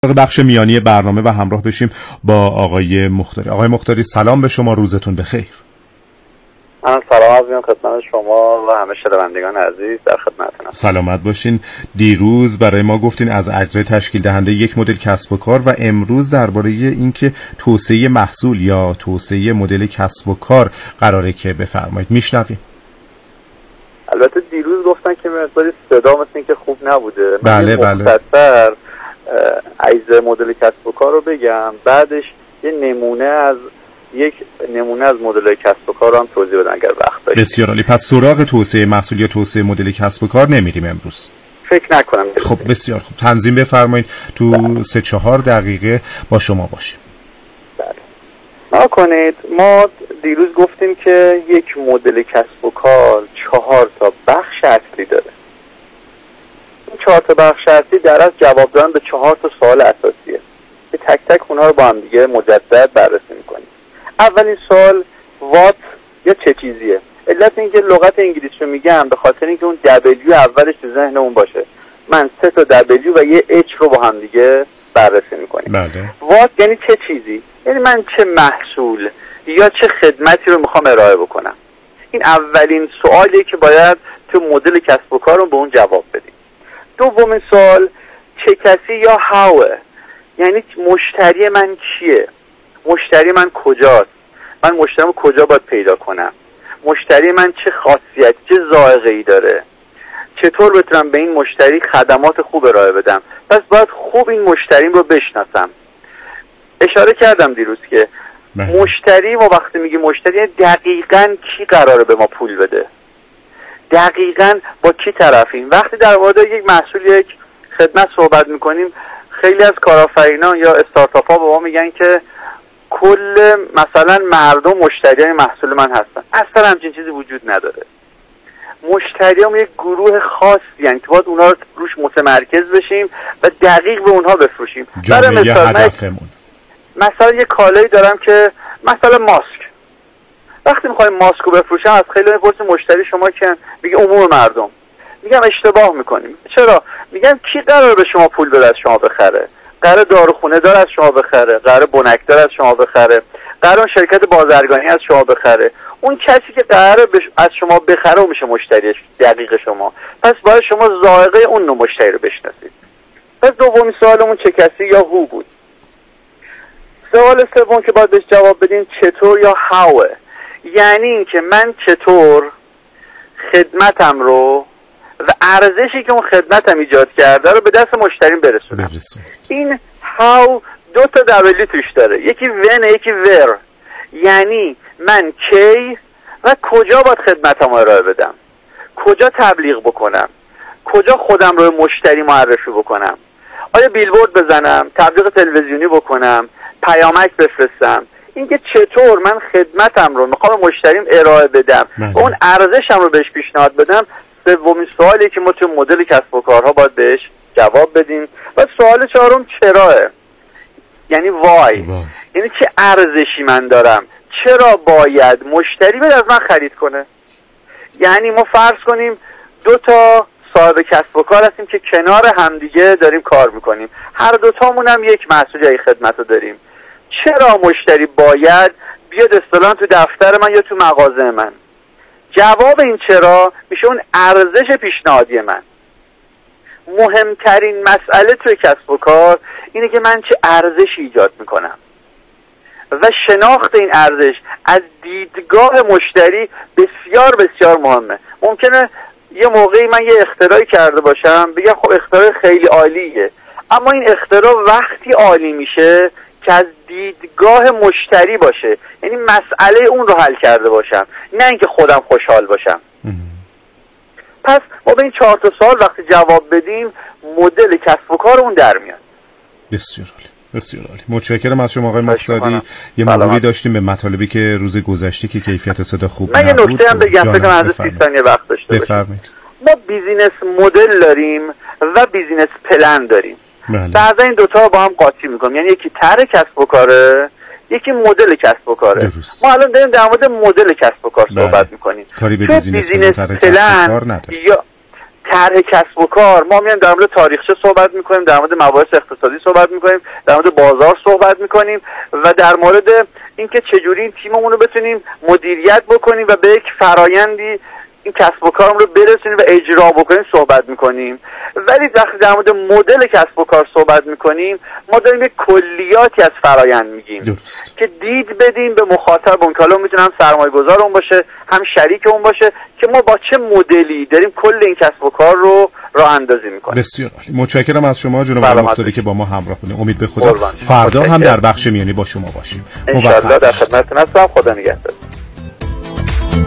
بخش میانی برنامه و همراه بشیم با آقای مختاری. آقای مختاری سلام به شما، روزتون بخیر. من سلام عرض می‌کنم خدمت شما و همه شنوندگان عزیز، در خدمتتونم. سلامت باشین. دیروز برای ما گفتین از اجزای تشکیل دهنده یک مدل کسب و کار و امروز درباره اینکه توسعه محصول یا توسعه مدل کسب و کار قراره که بفرمایید. میشنویم. البته دیروز گفتن که مقداری صدا مثل اینکه خوب نبوده. بله مختصر اجزای مدل کسب و کار رو بگم، بعدش یه نمونه از مدل کسب و کار رو هم توضیح بدم اگر وقت داشتید. بسیار عالی. پس سراغ توسعه محصول یا توسعه مدل کسب و کار نمیریم امروز؟ فکر نکنم. خب بسیار خوب، تنظیم بفرمایید تو 3-4 دقیقه با شما باشیم. بله. کنید ما دیروز گفتیم که یک مدل کسب و کار 4 تا بخش اصلی داره. این 4 تا بخش اصلی در از جواب دادن به 4 تا سوال اساسیه که تک تک اونها رو با هم دیگه مجدد بررسی میکنیم. اولین سوال وات یا چه چیزیه. علت اینکه لغت انگلیسی رو میگم به خاطر اینکه اون W اولش تو ذهنمون باشه. من 3 تا W و یه H رو با هم دیگه بررسی میکنیم. بله. وات یعنی چه چیزی، یعنی من چه محصول یا چه خدمتی رو میخوام ارائه بکنم. این اولین سوالیه که باید تو مدل کسب و کار رو به اون جواب بدیم. دومین سوال چه کسی یا هاوه، یعنی مشتری من کیه، مشتری من کجاست، من مشتریمو کجا باید پیدا کنم، مشتری من چه خاصیت چه ذائقه‌ای داره، چطور بتونم به این مشتری خدمات خوب ارائه بدم. پس باید خوب این مشتریم رو بشناسم. اشاره کردم دیروز که مشتری، ما وقتی میگیم مشتری دقیقاً کی قراره به ما پول بده، دقیقاً با کی طرفیم. وقتی در مورد یک محصول یک خدمت صحبت میکنیم، خیلی از کارآفرینان یا استارتاپ ها به ما میگن که کل مثلا مردم مشتریای محصول من هستن. اصلا همچین چیزی وجود نداره. مشتریام یک گروه خاصی، یعنی تو باید اونها رو روش متمرکز بشیم و دقیق به اونها بفروشیم. جامعه هدفمون. مثلا یه کالایی دارم که مثلا ماسک. وقتی میخوایم ماسک رو بفروشم از خیلی میپرسیم مشتری شما که میگه عموم مردم. میگم اشتباه میکنیم. چرا؟ میگم کی قرار به شما پول بده از شما بخره؟ قرار داروخونه دار از شما بخره، قرار بنکدار از شما بخره، قرار شرکت بازرگانی از شما بخره. اون کسی که قراره از شما بخره میشه مشتری دقیق شما. پس باید شما ذائقه اون نوع مشتری رو بشناسید. پس دومین سوالمون چه کسی یا هو بود. سوال سوم که باید بهش جواب بدیم چطور یا هاوه، یعنی اینکه من چطور خدمتم رو و ارزشی که اون خدمتم ایجاد کرده رو به دست مشتریم برسونم. این هاو 2 تا دبلیو توش داره، یکی ون یکی ور، یعنی من کی و کجا باید خدمتم ارائه بدم، کجا تبلیغ بکنم، کجا خودم رو مشتری معرفی بکنم، آیا بیلبورد بزنم، تبلیغ تلویزیونی بکنم، پیامک بفرستم. اینکه چطور من خدمتم رو میخوام مشتریم ارائه بدم و اون ارزشم رو بهش پیشنهاد بدم، سومین سوالی که ما تو مدل کسب و کارها باید بهش جواب بدیم. و سوال چهارم چراه، یعنی وای، یعنی چه ارزشی من دارم، چرا باید مشتری بد از من خرید کنه. یعنی ما فرض کنیم 2 تا صاحب کسب و کار هستیم که کنار همدیگه داریم کار میکنیم، هر 2 تامون هم یک محصول یا یک خدمت رو داریم. چرا مشتری باید بیاد اصطلاحاً تو دفتر من یا تو مغازه من؟ جواب این چرا میشه اون ارزش پیشنهادی من. مهمترین مسئله توی کسب و کار اینه که من چه ارزشی ایجاد میکنم و شناخت این ارزش از دیدگاه مشتری بسیار بسیار مهمه. ممکنه یه موقعی من یه اختراعی کرده باشم بگم خب اختراع خیلی عالیه، اما این اختراع وقتی عالی میشه که از دیدگاه مشتری باشه، یعنی مسئله اون رو حل کرده باشم، نه اینکه خودم خوشحال باشم. پس ما به این 4 تا سوال وقتی جواب بدیم مدل کسب و کار اون در میاد. بسیار عالی، بسیار عالی. متشکرم از شما آقای مختاری. یه مروری داشتیم به مطالبی که روز گذشته که کیفیت صدا خوب نبود. من یه نکته هم بگم، فکر کنم از 30 ثانیه وقت داشته باشیم. بفرمایید. ما بیزینس مدل داریم و بیزینس پلن داریم. بعضا این 2 تا با هم قاطی میکنیم، یعنی یکی طرح کسب و کاره، یکی مدل کسب و کاره. ما الان داریم در مورد مدل کسب و کار صحبت میکنیم. کاری به بیزینس پلن یا طرح کسب و کار ما میایم در مورد تاریخچه صحبت میکنیم، در مورد مباحث اقتصادی صحبت میکنیم، در مورد بازار صحبت میکنیم و در مورد اینکه چجوری این تیممون رو بتونیم مدیریت بکنیم و به یک فرایندی این کسب و کارم رو برسونیم و اجرا بکنیم صحبت میکنیم. ولی وقتی در مورد مدل کسب و کار صحبت میکنیم ما داریم یک کلیاتی از فرایند میگیم که دید بدیم به مخاطب اون، که حالا میتونه هم سرمایه گذار اون باشه هم شریک اون باشه، که ما با چه مدلی داریم کل این کسب و کار رو راه اندازی میکنیم. بسیار عالی، متشکرم از شما جناب آقای مقتدی که با ما همراه بودید. امید به خدا فردا هم در بخش میانی با شما باشیم. ان شاء الله در خدمتتون هستم. خدا نگهدار.